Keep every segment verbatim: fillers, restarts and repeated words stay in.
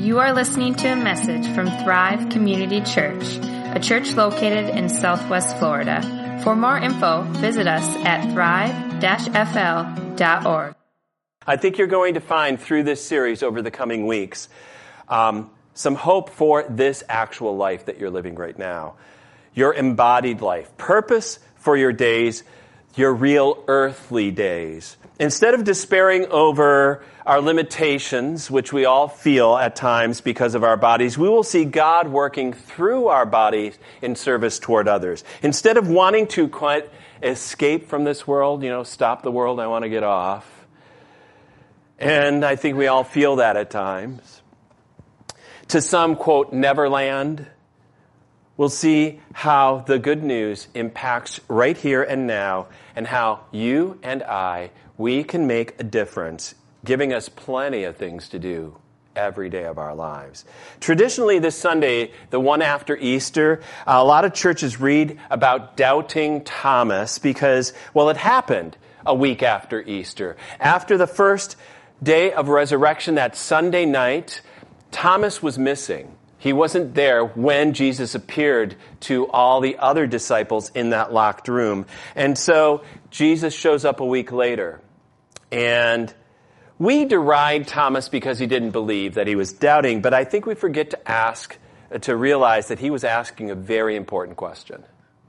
You are listening to a message from Thrive Community Church, a church located in Southwest Florida. For more info, visit us at thrive dash f l dot org. I think you're going to find through this series over the coming weeks um, some hope for this actual life that you're living right now. Your embodied life, purpose for your days, your real earthly days. Instead of despairing over our limitations, which we all feel at times because of our bodies, we will see God working through our bodies in service toward others. Instead of wanting to quite escape from this world, you know, stop the world, I want to get off. And I think we all feel that at times. To some, quote, Neverland, we'll see how the good news impacts right here and now, and how you and I, we can make a difference, giving us plenty of things to do every day of our lives. Traditionally, this Sunday, the one after Easter, a lot of churches read about doubting Thomas because, well, it happened a week after Easter. After the first day of resurrection, that Sunday night, Thomas was missing. He wasn't there when Jesus appeared to all the other disciples in that locked room. And so Jesus shows up a week later. And we deride Thomas because he didn't believe, that he was doubting. But I think we forget to ask, to realize that he was asking a very important question.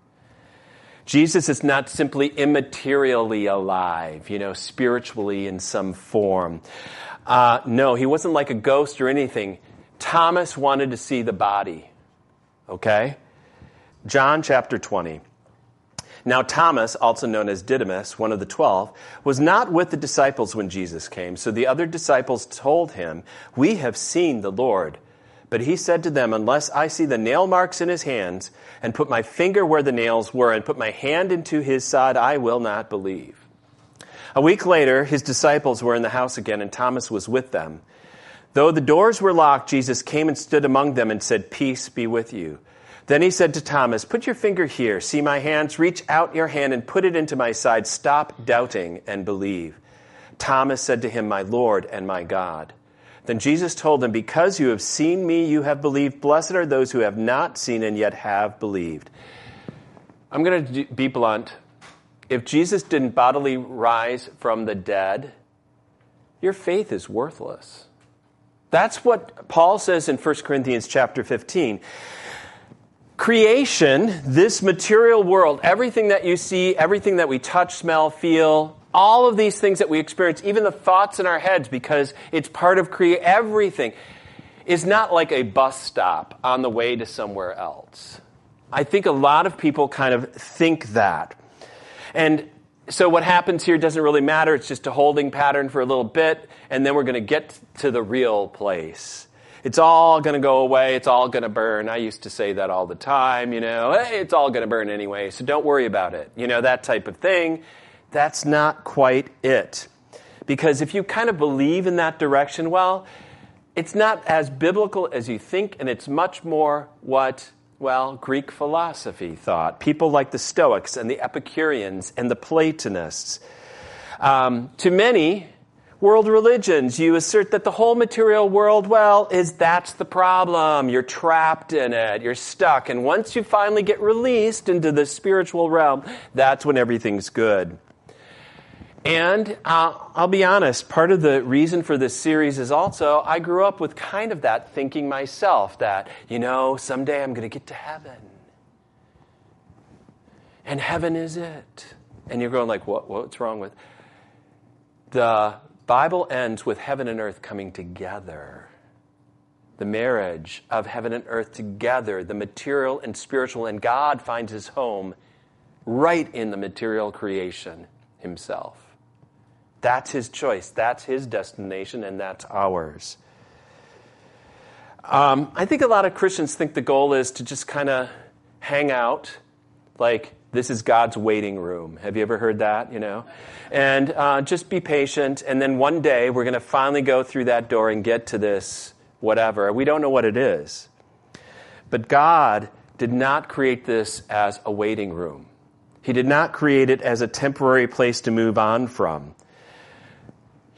Jesus is not simply immaterially alive, you know, spiritually in some form. Uh, no, he wasn't like a ghost or anything. Thomas wanted to see the body. Okay? John chapter twenty. Now Thomas, also known as Didymus, one of the twelve, was not with the disciples when Jesus came. So the other disciples told him, "We have seen the Lord." But he said to them, "Unless I see the nail marks in his hands, and put my finger where the nails were, and put my hand into his side, I will not believe." A week later, his disciples were in the house again, and Thomas was with them. Though the doors were locked, Jesus came and stood among them and said, "Peace be with you." Then he said to Thomas, "Put your finger here. See my hands? Reach out your hand and put it into my side. Stop doubting and believe." Thomas said to him, "My Lord and my God." Then Jesus told him, "Because you have seen me, you have believed. Blessed are those who have not seen and yet have believed." I'm going to be blunt. If Jesus didn't bodily rise from the dead, your faith is worthless. That's what Paul says in First Corinthians chapter fifteen. Creation, this material world, everything that you see, everything that we touch, smell, feel, all of these things that we experience, even the thoughts in our heads, because it's part of create everything, is not like a bus stop on the way to somewhere else. I think a lot of people kind of think that. And so what happens here doesn't really matter. It's just a holding pattern for a little bit, and then we're going to get to the real place. It's all going to go away. It's all going to burn. I used to say that all the time, you know. Hey, it's all going to burn anyway, so don't worry about it. You know, that type of thing. That's not quite it. Because if you kind of believe in that direction, well, it's not as biblical as you think, and it's much more what, well, Greek philosophy thought. People like the Stoics and the Epicureans and the Platonists. Um, to many world religions, you assert that the whole material world, well, is that's the problem. You're trapped in it. You're stuck. And once you finally get released into the spiritual realm, that's when everything's good. And uh, I'll be honest, part of the reason for this series is also I grew up with kind of that thinking myself, that, you know, someday I'm going to get to heaven. And heaven is it. And you're going like, what? What's wrong with the Bible ends with heaven and earth coming together. The marriage of heaven and earth together, the material and spiritual, and God finds his home right in the material creation himself. That's his choice. That's his destination, and that's ours. Um, I think a lot of Christians think the goal is to just kind of hang out, like this is God's waiting room. Have you ever heard that, you know? And uh, just be patient, and then one day we're going to finally go through that door and get to this whatever. We don't know what it is. But God did not create this as a waiting room. He did not create it as a temporary place to move on from.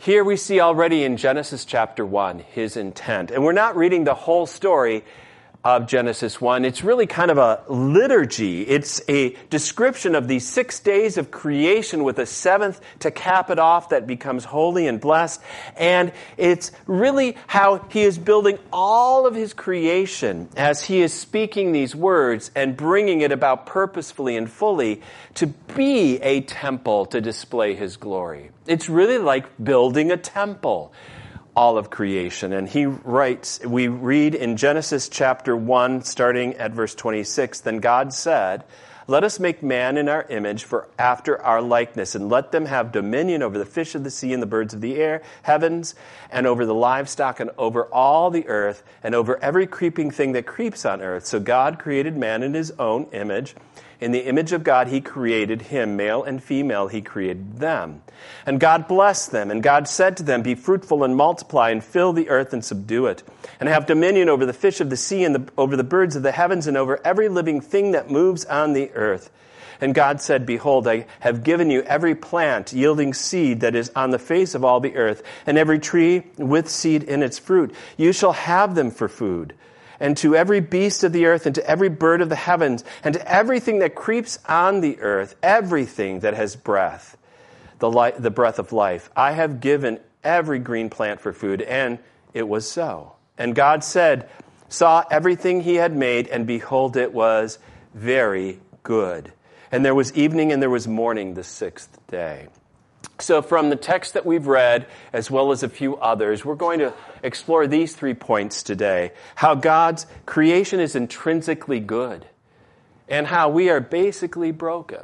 Here we see already in Genesis chapter one his intent. And we're not reading the whole story of Genesis one. It's really kind of a liturgy. It's a description of these six days of creation with a seventh to cap it off that becomes holy and blessed. And it's really how he is building all of his creation as he is speaking these words and bringing it about purposefully and fully to be a temple to display his glory. It's really like building a temple, all of creation. And he writes, we read in Genesis chapter one, starting at verse twenty-six, then God said, let us make man in our image for after our likeness, and let them have dominion over the fish of the sea and the birds of the air, heavens, and over the livestock, and over all the earth, and over every creeping thing that creeps on earth. So God created man in his own image. In the image of God, he created him. Male and female, he created them. And God blessed them. And God said to them, be fruitful and multiply and fill the earth and subdue it. And have dominion over the fish of the sea and the, over the birds of the heavens and over every living thing that moves on the earth. And God said, behold, I have given you every plant yielding seed that is on the face of all the earth, and every tree with seed in its fruit. You shall have them for food. And to every beast of the earth, and to every bird of the heavens, and to everything that creeps on the earth, everything that has breath, the, li- the breath of life, I have given every green plant for food. And it was so. And God said, saw everything he had made, and behold, it was very good. And there was evening and there was morning the sixth day. So from the text that we've read, as well as a few others, we're going to explore these three points today. How God's creation is intrinsically good, and how we are basically broken.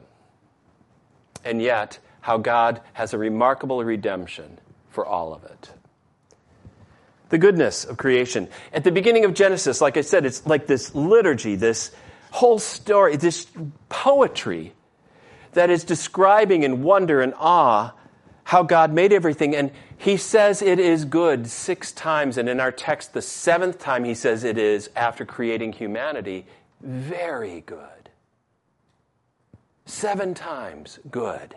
And yet, how God has a remarkable redemption for all of it. The goodness of creation. At the beginning of Genesis, like I said, it's like this liturgy, this whole story, this poetry that is describing in wonder and awe how God made everything. And he says it is good six times. And in our text, the seventh time he says it is, after creating humanity, very good. Seven times good.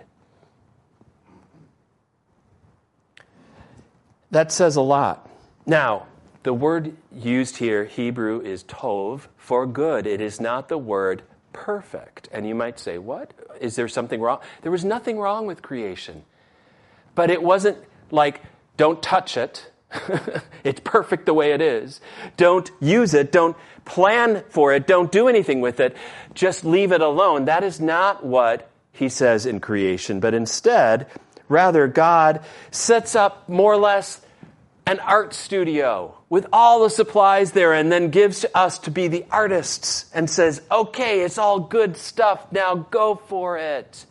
That says a lot. Now, the word used here, Hebrew, is tov, for good. It is not the word perfect. And you might say, what? Is there something wrong? There was nothing wrong with creation. But it wasn't like, don't touch it. It's perfect the way it is. Don't use it. Don't plan for it. Don't do anything with it. Just leave it alone. That is not what he says in creation. But instead, rather, God sets up more or less an art studio with all the supplies there, and then gives to us to be the artists and says, okay, it's all good stuff. Now go for it.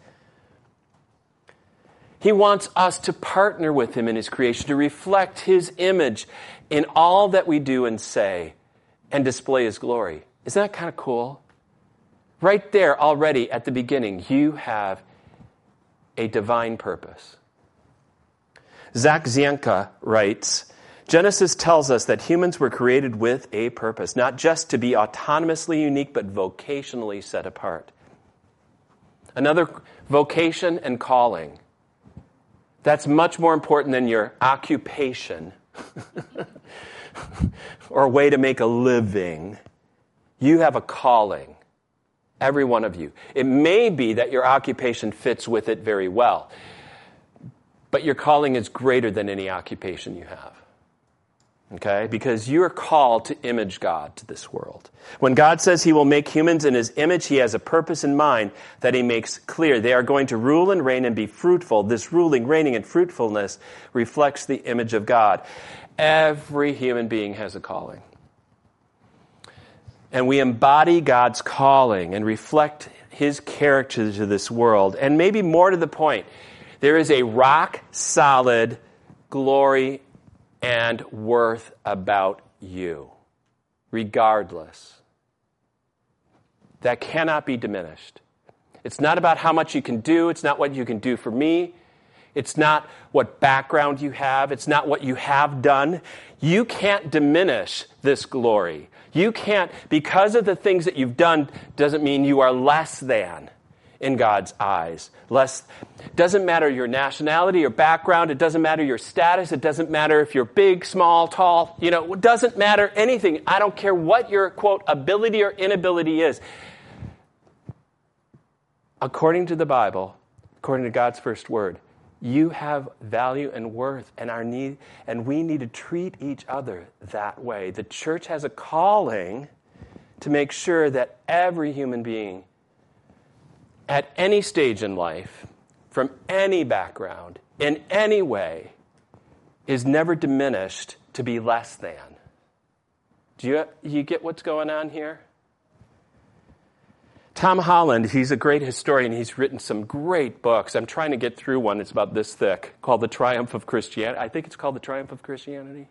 He wants us to partner with him in his creation, to reflect his image in all that we do and say, and display his glory. Isn't that kind of cool? Right there already at the beginning, you have a divine purpose. Zach Zienka writes, Genesis tells us that humans were created with a purpose, not just to be autonomously unique, but vocationally set apart. Another vocation and calling. That's much more important than your occupation or a way to make a living. You have a calling, every one of you. It may be that your occupation fits with it very well, but your calling is greater than any occupation you have. Okay? Because you are called to image God to this world. When God says he will make humans in his image, he has a purpose in mind that he makes clear. They are going to rule and reign and be fruitful. This ruling, reigning, and fruitfulness reflects the image of God. Every human being has a calling. And we embody God's calling and reflect his character to this world. And maybe more to the point, there is a rock-solid glory and worth about you, regardless. That cannot be diminished. It's not about how much you can do. It's not what you can do for me. It's not what background you have. It's not what you have done. You can't diminish this glory. You can't, because of the things that you've done, doesn't mean you are less than in God's eyes. Less, doesn't matter your nationality or background. It doesn't matter your status. It doesn't matter if you're big, small, tall. You know, it doesn't matter anything. I don't care what your, quote, ability or inability is. According to the Bible, according to God's first word, you have value and worth, and our need, and we need to treat each other that way. The church has a calling to make sure that every human being at any stage in life, from any background, in any way, is never diminished to be less than. Do you, you get what's going on here? Tom Holland, he's a great historian. He's written some great books. I'm trying to get through one. It's about this thick, called The Triumph of Christianity. I think it's called The Triumph of Christianity.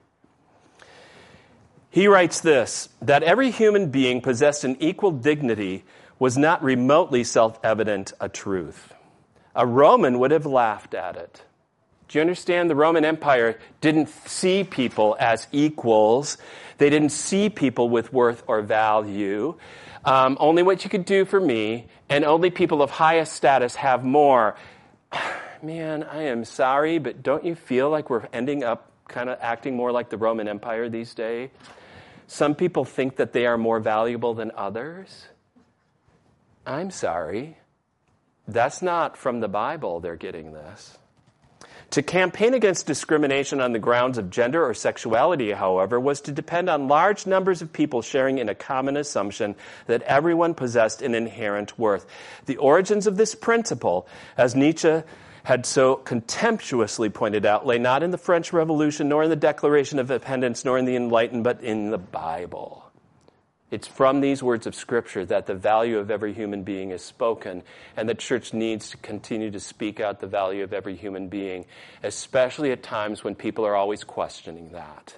He writes this, that every human being possessed an equal dignity was not remotely self-evident a truth. A Roman would have laughed at it. Do you understand? The Roman Empire didn't see people as equals. They didn't see people with worth or value. Um, only what you could do for me, and only people of highest status have more. Man, I am sorry, but don't you feel like we're ending up kind of acting more like the Roman Empire these days? Some people think that they are more valuable than others. I'm sorry. That's not from the Bible they're getting this. To campaign against discrimination on the grounds of gender or sexuality, however, was to depend on large numbers of people sharing in a common assumption that everyone possessed an inherent worth. The origins of this principle, as Nietzsche had so contemptuously pointed out, lay not in the French Revolution, nor in the Declaration of Independence, nor in the Enlightenment, but in the Bible. It's from these words of Scripture that the value of every human being is spoken, and the church needs to continue to speak out the value of every human being, especially at times when people are always questioning that.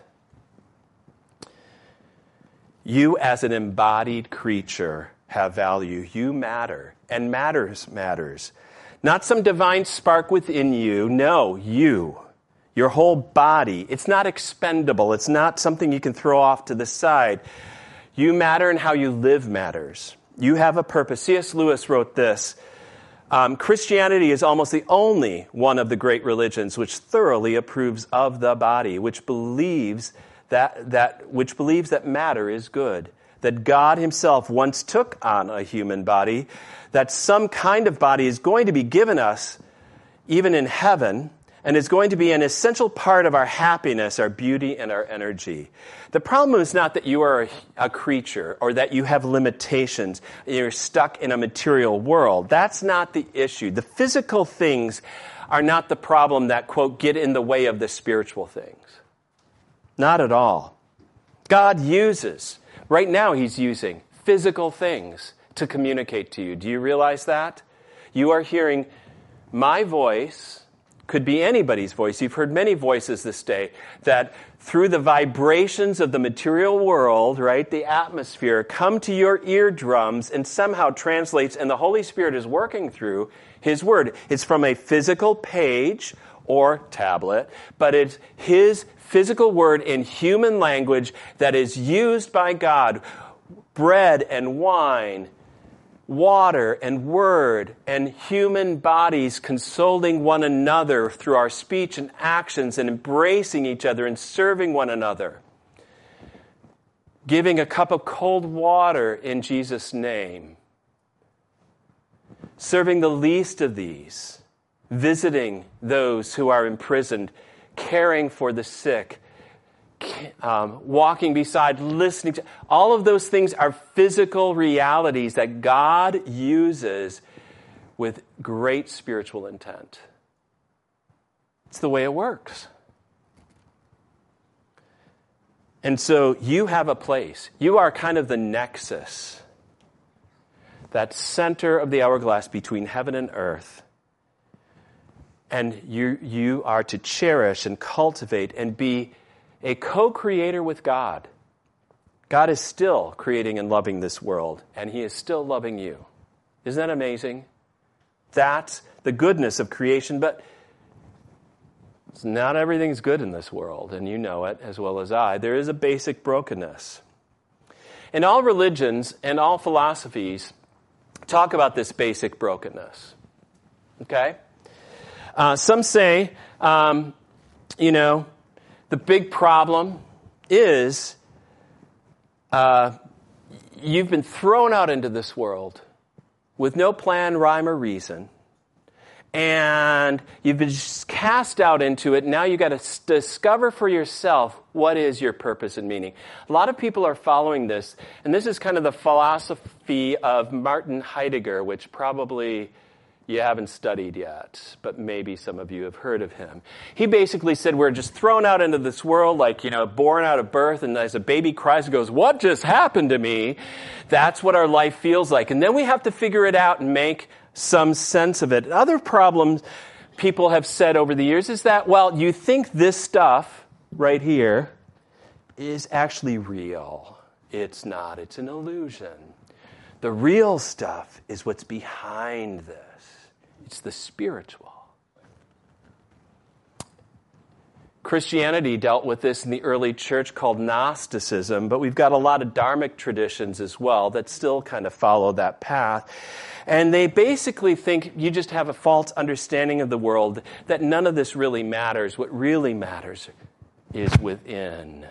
You, as an embodied creature, have value. You matter, and matters matters. Not some divine spark within you. No, you. Your whole body. It's not expendable. It's not something you can throw off to the side. You matter, and how you live matters. You have a purpose. C S Lewis wrote this. Um, Christianity is almost the only one of the great religions which thoroughly approves of the body, which believes that, that, which believes that matter is good, that God himself once took on a human body, that some kind of body is going to be given us even in heaven, and is going to be an essential part of our happiness, our beauty, and our energy. The problem is not that you are a, a creature or that you have limitations, you're stuck in a material world. That's not the issue. The physical things are not the problem that, quote, get in the way of the spiritual things. Not at all. God uses, right now he's using physical things to communicate to you. Do you realize that? You are hearing my voice. Could be anybody's voice. You've heard many voices this day that through the vibrations of the material world, right, the atmosphere, come to your eardrums and somehow translates, and the Holy Spirit is working through his word. It's from a physical page or tablet, but it's his physical word in human language that is used by God. Bread and wine, water and word and human bodies consoling one another through our speech and actions and embracing each other and serving one another. Giving a cup of cold water in Jesus' name. Serving the least of these. Visiting those who are imprisoned. Caring for the sick. Um, walking beside, listening to, all of those things are physical realities that God uses with great spiritual intent. It's the way it works. And so you have a place. You are kind of the nexus, that center of the hourglass between heaven and earth. And you, you are to cherish and cultivate and be a co-creator with God. God is still creating and loving this world, and he is still loving you. Isn't that amazing? That's the goodness of creation, but not everything's good in this world, and you know it as well as I. There is a basic brokenness. In all religions and all philosophies, talk about this basic brokenness. Okay? Uh, some say, um, you know, the big problem is uh, you've been thrown out into this world with no plan, rhyme, or reason. And you've been just cast out into it. Now you've got to s- discover for yourself what is your purpose and meaning. A lot of people are following this. And this is kind of the philosophy of Martin Heidegger, which probably you haven't studied yet, but maybe some of you have heard of him. He basically said we're just thrown out into this world like, you know, born out of birth, and as a baby cries and goes, what just happened to me? That's what our life feels like. And then we have to figure it out and make some sense of it. Other problems people have said over the years is that, well, you think this stuff right here is actually real. It's not. It's an illusion. The real stuff is what's behind this. It's the spiritual. Christianity dealt with this in the early church called Gnosticism, but we've got a lot of Dharmic traditions as well that still kind of follow that path. And they basically think you just have a false understanding of the world, that none of this really matters. What really matters is within.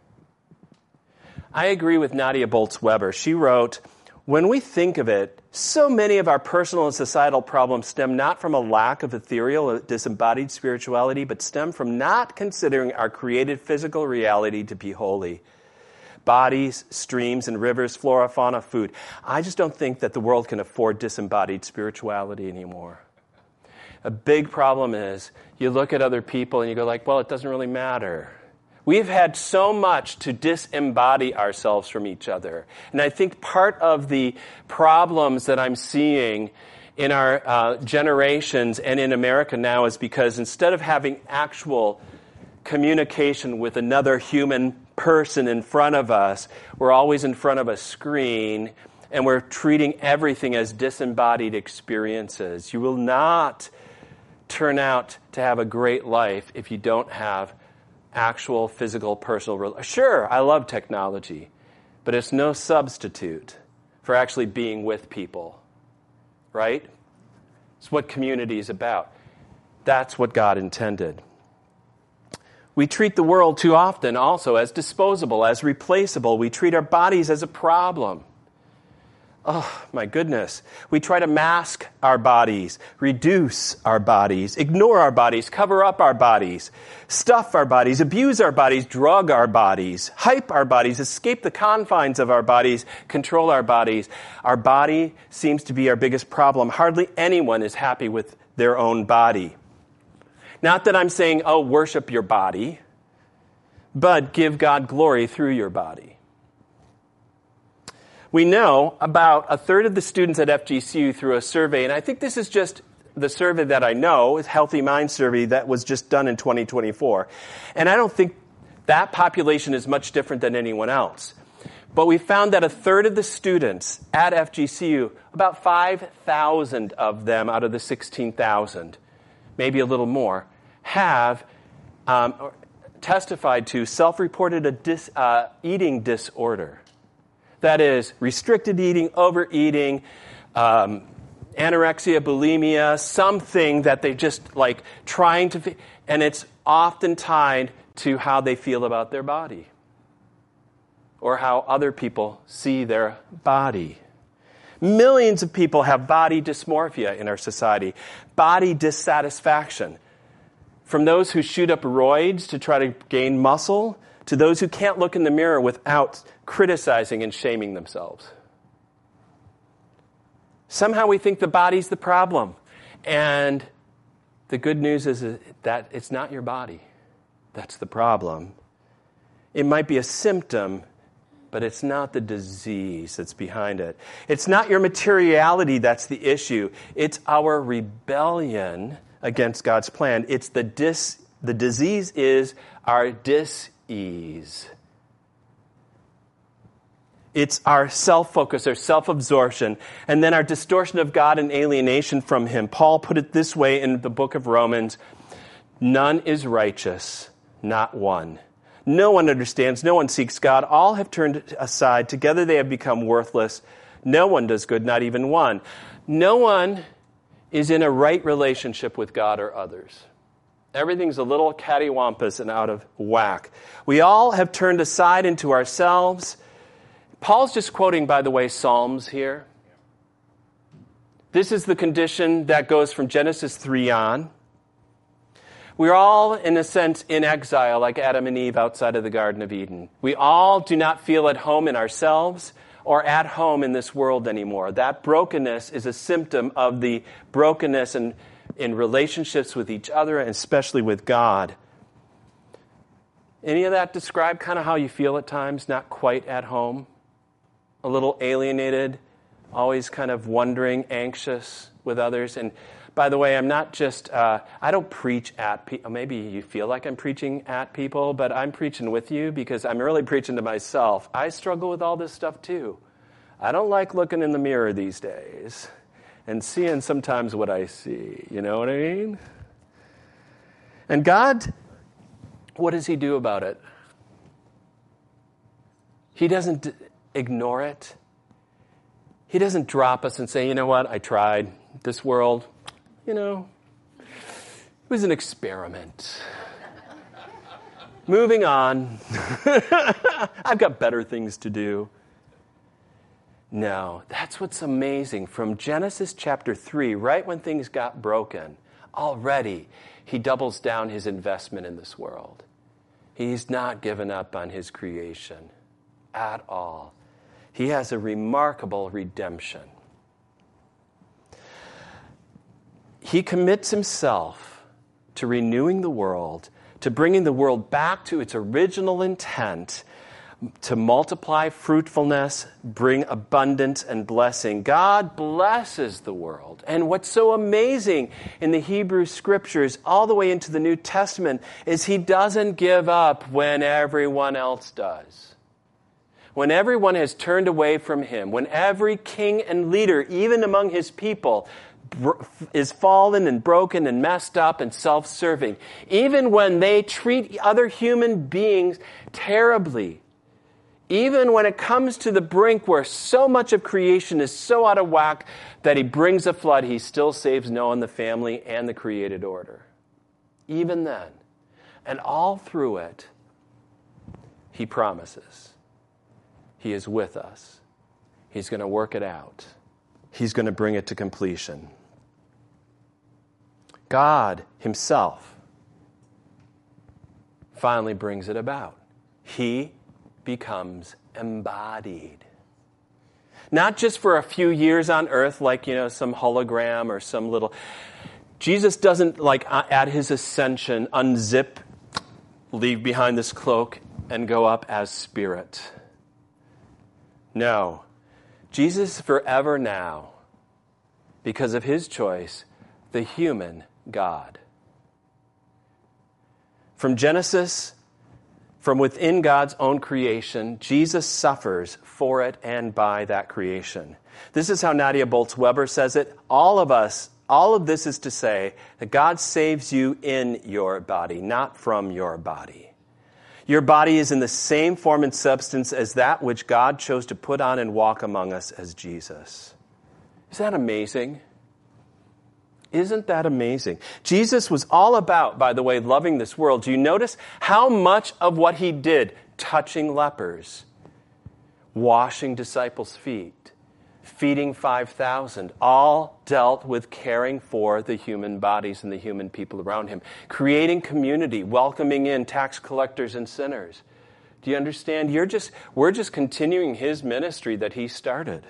I agree with Nadia Bolz-Weber. She wrote, when we think of it, so many of our personal and societal problems stem not from a lack of ethereal, disembodied spirituality, but stem from not considering our created physical reality to be holy. Bodies, streams, and rivers, flora, fauna, food. I just don't think that the world can afford disembodied spirituality anymore. A big problem is you look at other people and you go like, well, it doesn't really matter. We've had so much to disembody ourselves from each other. And I think part of the problems that I'm seeing in our uh, generations and in America now is because instead of having actual communication with another human person in front of us, we're always in front of a screen and we're treating everything as disembodied experiences. You will not turn out to have a great life if you don't have actual physical personal relations. Sure, I love technology, but it's no substitute for actually being with people, right? It's what community is about. That's what God intended. We treat the world too often also as disposable, as replaceable. We treat our bodies as a problem. Oh, my goodness. We try to mask our bodies, reduce our bodies, ignore our bodies, cover up our bodies, stuff our bodies, abuse our bodies, drug our bodies, hype our bodies, escape the confines of our bodies, control our bodies. Our body seems to be our biggest problem. Hardly anyone is happy with their own body. Not that I'm saying, oh, worship your body, but give God glory through your body. We know about a third of the students at F G C U through a survey, and I think this is just the survey that I know, is Healthy Mind Survey that was just done in twenty twenty-four. And I don't think that population is much different than anyone else. But we found that a third of the students at F G C U, about five thousand of them out of the sixteen thousand, maybe a little more, have um, testified to self-reported a dis, uh, eating disorder. That is, restricted eating, overeating, um, anorexia, bulimia, something that they just like trying to, and it's often tied to how they feel about their body or how other people see their body. Millions of people have body dysmorphia in our society, body dissatisfaction. From those who shoot up roids to try to gain muscle, to those who can't look in the mirror without criticizing and shaming themselves. Somehow we think the body's the problem. And the good news is that it's not your body that's the problem. It might be a symptom, but it's not the disease that's behind it. It's not your materiality that's the issue. It's our rebellion against God's plan. It's the dis. The disease is our dis-ease. It's our self-focus, our self-absorption, and then our distortion of God and alienation from Him. Paul put it this way in the book of Romans: none is righteous, not one. No one understands, no one seeks God. All have turned aside. Together they have become worthless. No one does good, not even one. No one is in a right relationship with God or others. Everything's a little cattywampus and out of whack. We all have turned aside into ourselves. Paul's just quoting, by the way, Psalms here. This is the condition that goes from Genesis three on. We're all, in a sense, in exile, like Adam and Eve outside of the Garden of Eden. We all do not feel at home in ourselves or at home in this world anymore. That brokenness is a symptom of the brokenness in, in relationships with each other, and especially with God. Any of that describe kind of how you feel at times, not quite at home? A little alienated, always kind of wondering, anxious with others. And by the way, I'm not just, uh, I don't preach at people. Maybe you feel like I'm preaching at people, but I'm preaching with you because I'm really preaching to myself. I struggle with all this stuff too. I don't like looking in the mirror these days and seeing sometimes what I see. You know what I mean? And God, what does he do about it? He doesn't ignore it. He doesn't drop us and say, you know what, I tried. This world, you know, it was an experiment. Moving on. I've got better things to do. No, that's what's amazing. From Genesis chapter three, right when things got broken, already he doubles down his investment in this world. He's not given up on his creation at all. He has a remarkable redemption. He commits himself to renewing the world, to bringing the world back to its original intent, to multiply fruitfulness, bring abundance and blessing. God blesses the world. And what's so amazing in the Hebrew Scriptures, all the way into the New Testament, is he doesn't give up when everyone else does. When everyone has turned away from him, when every king and leader, even among his people, is fallen and broken and messed up and self-serving, even when they treat other human beings terribly, even when it comes to the brink where so much of creation is so out of whack that he brings a flood, he still saves Noah and the family and the created order. Even then. And all through it, he promises. He is with us. He's going to work it out. He's going to bring it to completion. God himself finally brings it about. He becomes embodied. Not just for a few years on earth, like, you know, some hologram or some little... Jesus doesn't, like, at his ascension, unzip, leave behind this cloak, and go up as spirit. No. Jesus is forever now, because of his choice, the human God. From Genesis, from within God's own creation, Jesus suffers for it and by that creation. This is how Nadia Bolz-Weber says it. All of us, all of this is to say that God saves you in your body, not from your body. Your body is in the same form and substance as that which God chose to put on and walk among us as Jesus. Is that amazing? Isn't that amazing? Jesus was all about, by the way, loving this world. Do you notice how much of what he did, touching lepers, washing disciples' feet, feeding five thousand, all dealt with caring for the human bodies and the human people around him, creating community, welcoming in tax collectors and sinners. Do you understand? You're just, we're just continuing his ministry that he started.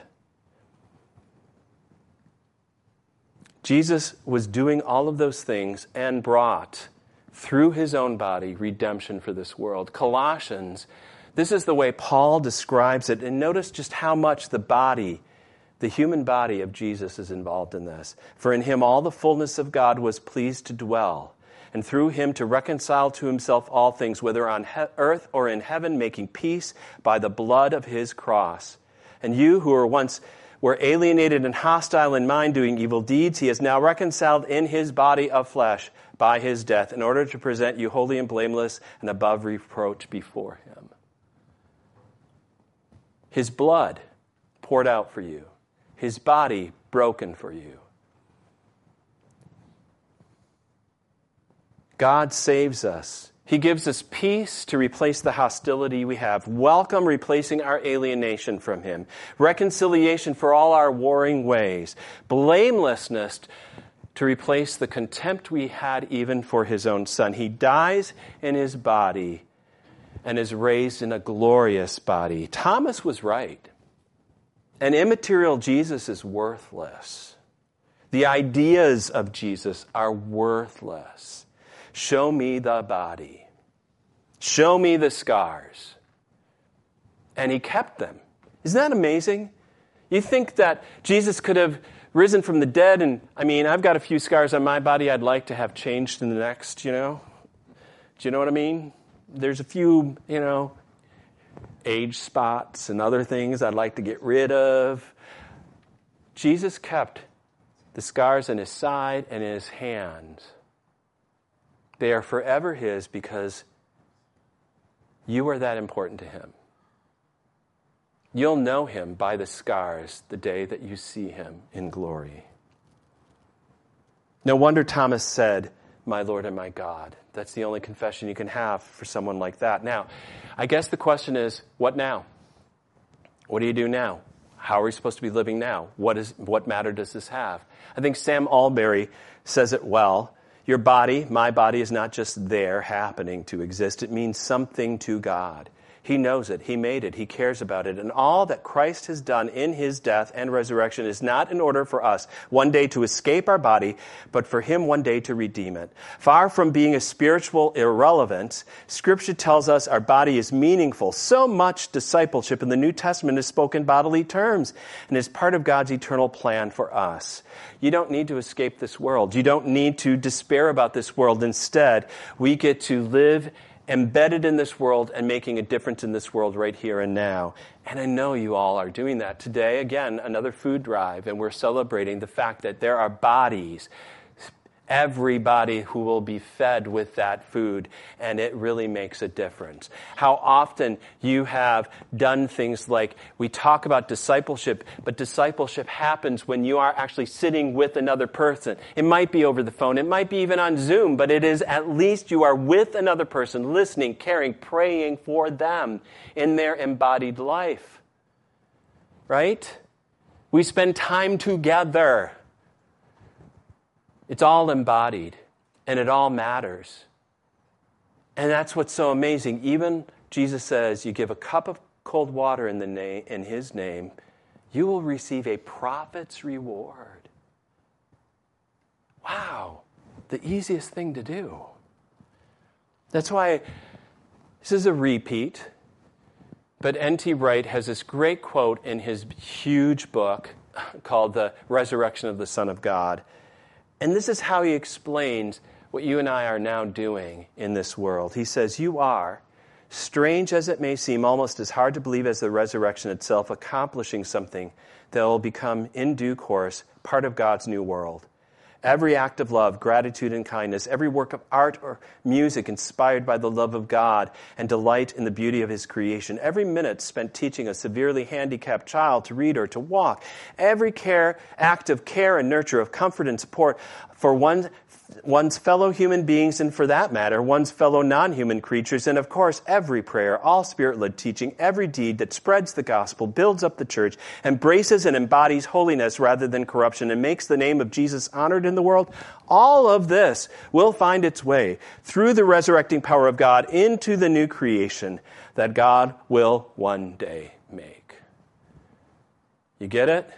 Jesus was doing all of those things and brought, through his own body, redemption for this world. Colossians, this is the way Paul describes it. And notice just how much the body, the human body of Jesus is involved in this. For in him all the fullness of God was pleased to dwell, and through him to reconcile to himself all things, whether on he- earth or in heaven, making peace by the blood of his cross. And you who were once were alienated and hostile in mind, doing evil deeds, he has now reconciled in his body of flesh by his death, in order to present you holy and blameless and above reproach before him. His blood poured out for you, his body broken for you. God saves us. He gives us peace to replace the hostility we have. Welcome replacing our alienation from him. Reconciliation for all our warring ways. Blamelessness to replace the contempt we had even for his own son. He dies in his body and is raised in a glorious body. Thomas was right. An immaterial Jesus is worthless. The ideas of Jesus are worthless. Show me the body. Show me the scars. And he kept them. Isn't that amazing? You think that Jesus could have risen from the dead and, I mean, I've got a few scars on my body I'd like to have changed in the next, you know? Do you know what I mean? There's a few, you know, age spots and other things I'd like to get rid of. Jesus kept the scars in his side and in his hands. They are forever his because you are that important to him. You'll know him by the scars the day that you see him in glory. No wonder Thomas said, "My Lord and my God." That's the only confession you can have for someone like that. Now, I guess the question is, what now? What do you do now? How are we supposed to be living now? What is what matter does this have? I think Sam Allberry says it well. Your body, my body, is not just there happening to exist. It means something to God. He knows it. He made it. He cares about it. And all that Christ has done in his death and resurrection is not in order for us one day to escape our body, but for him one day to redeem it. Far from being a spiritual irrelevance, Scripture tells us our body is meaningful. So much discipleship in the New Testament is spoken bodily terms and is part of God's eternal plan for us. You don't need to escape this world. You don't need to despair about this world. Instead, we get to live embedded in this world and making a difference in this world right here and now. And I know you all are doing that. Today, again, another food drive, and we're celebrating the fact that there are bodies, everybody who will be fed with that food, and it really makes a difference. How often you have done things like, we talk about discipleship, but discipleship happens when you are actually sitting with another person. It might be over the phone, it might be even on Zoom, but it is at least you are with another person, listening, caring, praying for them in their embodied life. Right? We spend time together. It's all embodied, and it all matters. And that's what's so amazing. Even Jesus says, you give a cup of cold water in the name, in his name, you will receive a prophet's reward. Wow, the easiest thing to do. That's why this is a repeat, but N T Wright has this great quote in his huge book called The Resurrection of the Son of God. And this is how he explains what you and I are now doing in this world. He says, you are, strange as it may seem, almost as hard to believe as the resurrection itself, accomplishing something that will become, in due course, part of God's new world. Every act of love, gratitude, and kindness, every work of art or music inspired by the love of God and delight in the beauty of his creation, every minute spent teaching a severely handicapped child to read or to walk, every care, act of care and nurture, of comfort and support for one one's fellow human beings, and for that matter, one's fellow non-human creatures, and of course, every prayer, all spirit-led teaching, every deed that spreads the gospel, builds up the church, embraces and embodies holiness rather than corruption, and makes the name of Jesus honored in the world, all of this will find its way through the resurrecting power of God into the new creation that God will one day make. You get it?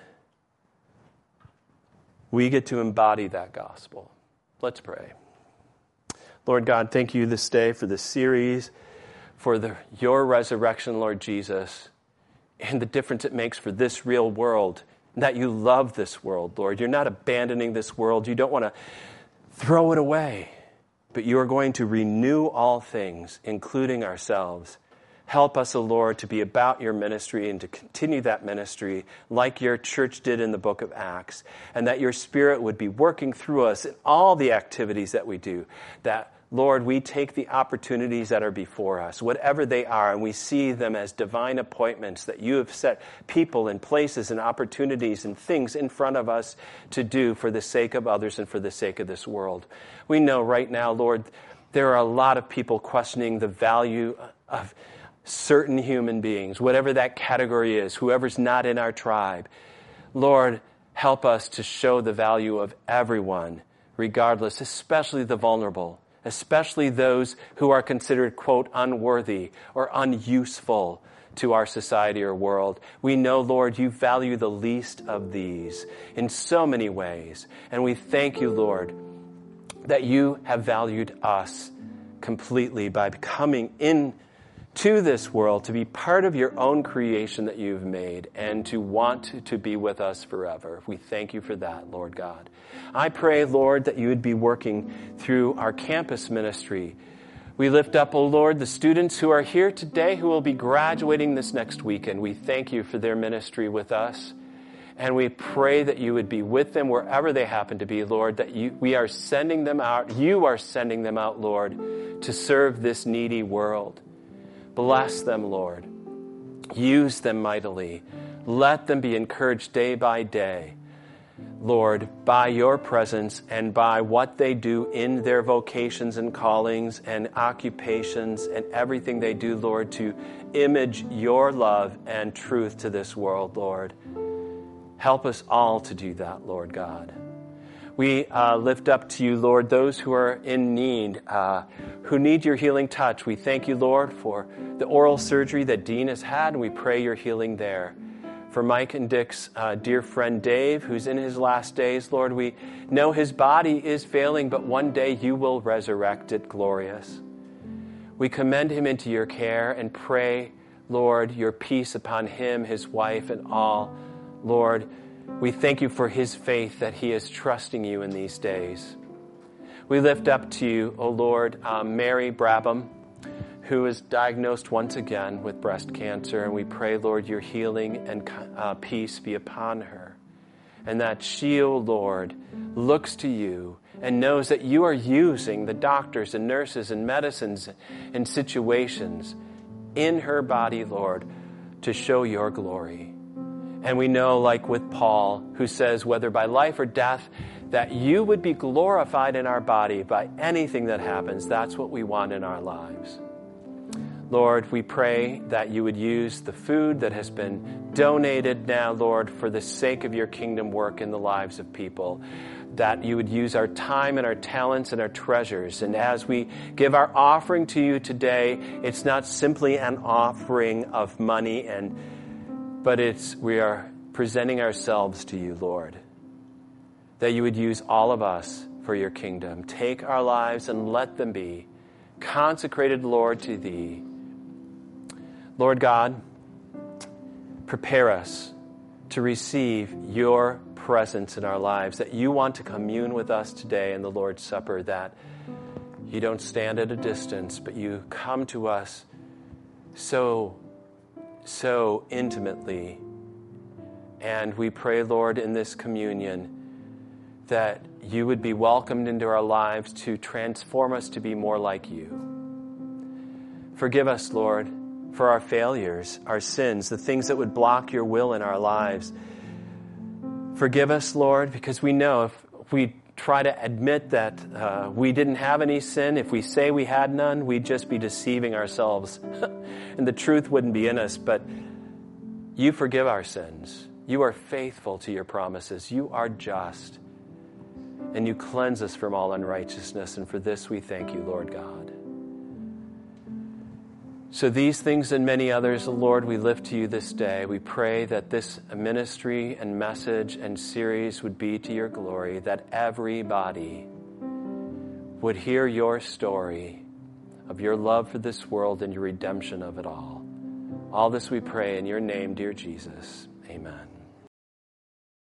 We get to embody that gospel. Let's pray. Lord God, thank you this day for this series, for the, your resurrection, Lord Jesus, and the difference it makes for this real world, and that you love this world, Lord. You're not abandoning this world. You don't want to throw it away, but you are going to renew all things, including ourselves. Help us, O Lord, to be about your ministry and to continue that ministry like your church did in the book of Acts, and that your Spirit would be working through us in all the activities that we do, that Lord, we take the opportunities that are before us, whatever they are, and we see them as divine appointments that you have set people and places and opportunities and things in front of us to do for the sake of others and for the sake of this world. We know right now, Lord, there are a lot of people questioning the value of certain human beings, whatever that category is, whoever's not in our tribe. Lord, help us to show the value of everyone, regardless, especially the vulnerable, especially those who are considered, quote, unworthy or unuseful to our society or world. We know, Lord, you value the least of these in so many ways. And we thank you, Lord, that you have valued us completely by coming in to this world to be part of your own creation that you've made and to want to be with us forever. We thank you for that, Lord God. I pray, Lord, that you would be working through our campus ministry. We lift up, oh Lord, the students who are here today who will be graduating this next weekend. We thank you for their ministry with us. And we pray that you would be with them wherever they happen to be, Lord, that you, we are sending them out. You are sending them out, Lord, to serve this needy world. Bless them, Lord. Use them mightily. Let them be encouraged day by day, Lord, by your presence and by what they do in their vocations and callings and occupations and everything they do, Lord, to image your love and truth to this world, Lord. Help us all to do that, Lord God. We uh, lift up to you, Lord, those who are in need, uh, who need your healing touch. We thank you, Lord, for the oral surgery that Dean has had, and we pray your healing there. For Mike and Dick's uh, dear friend Dave, who's in his last days, Lord, we know his body is failing, but one day you will resurrect it glorious. We commend him into your care and pray, Lord, your peace upon him, his wife, and all. Lord, we thank you for his faith that he is trusting you in these days. We lift up to you, O Lord, um, Mary Brabham, who is diagnosed once again with breast cancer. And we pray, Lord, your healing and uh, peace be upon her. And that she, O Lord, looks to you and knows that you are using the doctors and nurses and medicines and situations in her body, Lord, to show your glory. And we know, like with Paul, who says, whether by life or death, that you would be glorified in our body by anything that happens. That's what we want in our lives. Lord, we pray that you would use the food that has been donated now, Lord, for the sake of your kingdom work in the lives of people. That you would use our time and our talents and our treasures. And as we give our offering to you today, it's not simply an offering of money and But it's we are presenting ourselves to you, Lord, that you would use all of us for your kingdom. Take our lives and let them be consecrated, Lord, to thee. Lord God, prepare us to receive your presence in our lives, that you want to commune with us today in the Lord's Supper, that you don't stand at a distance, but you come to us so so intimately. And we pray, Lord, in this communion that you would be welcomed into our lives to transform us to be more like you. Forgive us, Lord, for our failures, our sins, the things that would block your will in our lives. Forgive us, Lord, because we know if we try to admit that uh, we didn't have any sin, if we say we had none, we'd just be deceiving ourselves. And the truth wouldn't be in us, but you forgive our sins. You are faithful to your promises. You are just. And you cleanse us from all unrighteousness. And for this we thank you, Lord God. So these things and many others, Lord, we lift to you this day. We pray that this ministry and message and series would be to your glory, that everybody would hear your story of your love for this world and your redemption of it all. All this we pray in your name, dear Jesus. Amen.